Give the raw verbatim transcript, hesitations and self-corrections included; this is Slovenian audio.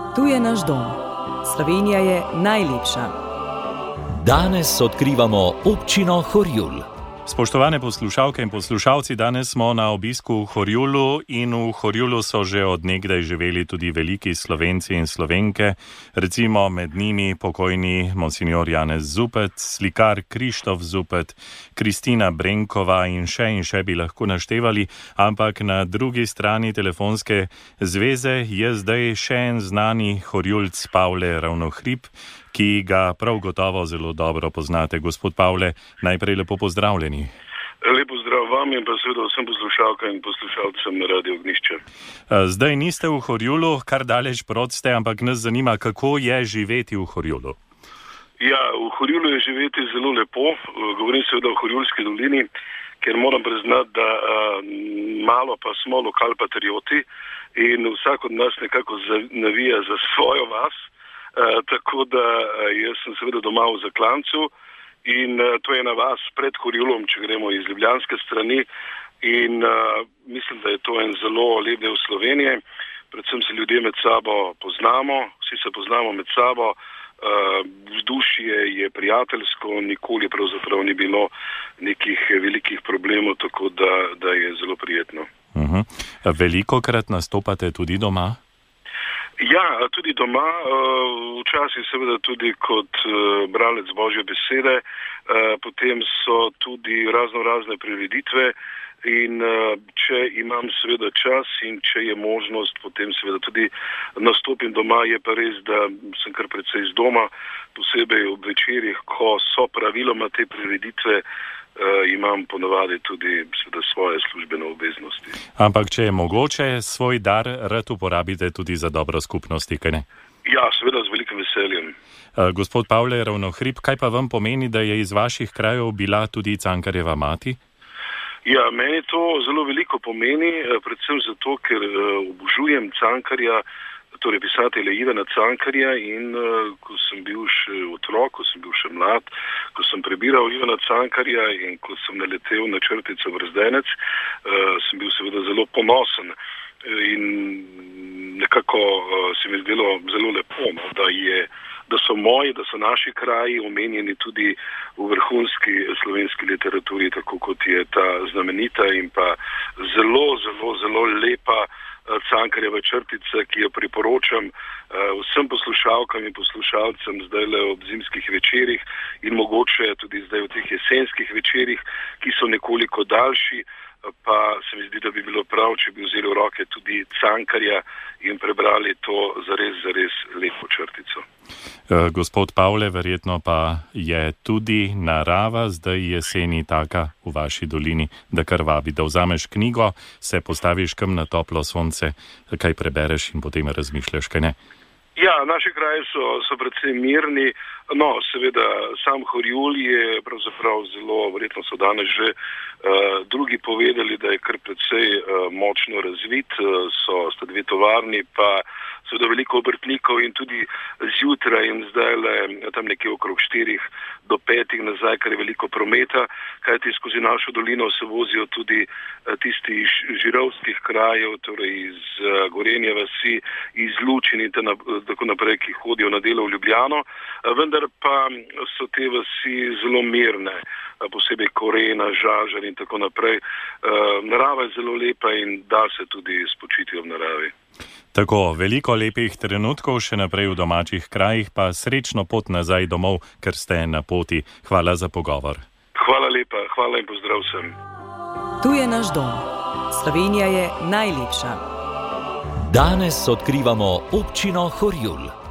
Tu je naš dom. Slovenija je najlepša. Danes odkrivamo občino Horjul. Spoštovane poslušalke in poslušalci, danes smo na obisku v Horjulu in v Horjulu so že od nekdaj živeli tudi veliki Slovenci in Slovenke, recimo med njimi pokojni monsignor Janez Zupet, slikar Krištof Zupet, Kristina Brenkova in še in še bi lahko naštevali, ampak na drugi strani telefonske zveze je zdaj še en znani Horjulc Pavle Ravnohrib, ki ga prav gotovo zelo dobro poznate. Gospod Pavle, najprej lepo pozdravljeni. Lepo zdrav vam in pa seveda vsem poslušalkam in poslušalcem na Radio Ognjišče. Zdaj niste v Horjulu, kar daleč prot ste, ampak nas zanima, kako je živeti v Horjulu. Ja, v Horjulu je živeti zelo lepo. Govorim seveda o Horjulski dolini, ker moram priznati, da a, malo pa smo lokal patrioti in vsak od nas nekako navija za svojo vas. Uh, tako da uh, jaz sem seveda doma v Zaklancu in uh, to je na vas pred Horjulom, če gremo iz ljubljanske strani in uh, mislim, da je to en zelo lep del Slovenije. Predvsem se ljudje med sabo poznamo, vsi se poznamo med sabo, uh, vzdušje je prijateljsko, nikoli pravzaprav ni bilo nekih velikih problemov, tako da, da je zelo prijetno. Uh-huh. Velikokrat nastopate tudi doma? Ja, tudi doma, včasih seveda tudi kot bralec Božje besede, potem so tudi razno razne prireditve in če imam seveda čas in če je možnost, potem seveda tudi nastopim doma. Je pa res, da sem kar precej z doma, posebej ob večerjih, ko so praviloma te prireditve, Uh, imam ponovadi tudi seveda svoje službene obveznosti. Ampak če je mogoče, svoj dar rad uporabite tudi za dobro skupnosti, kaj ne? Ja, seveda z velikim veseljem. Uh, gospod Pavle Ravnohrib, kaj pa vam pomeni, da je iz vaših krajev bila tudi Cankarjeva mati? Ja, meni to zelo veliko pomeni, predvsem zato, ker uh, obožujem Cankarja, torej pisatelja Ivana Cankarja in uh, ko sem bil še otrok, ko sem bil še mlad, ko sem prebiral Ivana Cankarja in ko sem naletel na črtico Brezdenec, uh, sem bil seveda zelo ponosen in nekako uh, se mi je zdelo zelo lepo, no, da je da so moji, da so naši kraji omenjeni tudi v vrhunski slovenski literaturi, tako kot je ta znamenita in pa zelo, zelo, zelo lepa Cankarjeva črtica, ki jo priporočam uh, vsem poslušalkam in poslušalcem zdajle ob zimskih večerih in mogoče tudi zdaj v teh jesenskih večerih, ki so nekoliko daljši, pa se mi zdi, da bi bilo prav, če bi vzeli v roke tudi Cankarja in prebrali to zares, zares lepo črtico. Gospod Pavle, verjetno pa je tudi narava zdaj jeseni taka v vaši dolini, da kar vabi, da vzameš knjigo, se postaviš kam na toplo sonce, kaj prebereš in potem razmišljaš, kaj ne? Ja, naši kraji so, so predvsem mirni, no, seveda sam Horjul je pravzaprav zelo, verjetno so danes že uh, drugi povedali, da je kar precej uh, močno razvit, uh, so sta dve tovarni, pa seveda veliko obrtnikov in tudi zjutraj in zdajle tam nekje okrog štirih do petih nazaj, kar je veliko prometa, kajti skozi našo dolino se vozijo tudi uh, tisti iz žirovskih krajev, torej iz uh, Gorenje vasi, iz Lučin in tako naprej, ki hodijo na delo v Ljubljano, vendar pa so te vasi zelo mirne, posebej Korena, Žažar in tako naprej. Narava je zelo lepa in da se tudi spočiti v naravi. Tako, veliko lepih trenutkov še naprej v domačih krajih, pa srečno pot nazaj domov, ker ste na poti. Hvala za pogovor. Hvala lepa, hvala in pozdrav vsem. Tu je naš dom. Slovenija je najlepša. Danes odkrivamo občino Horjul.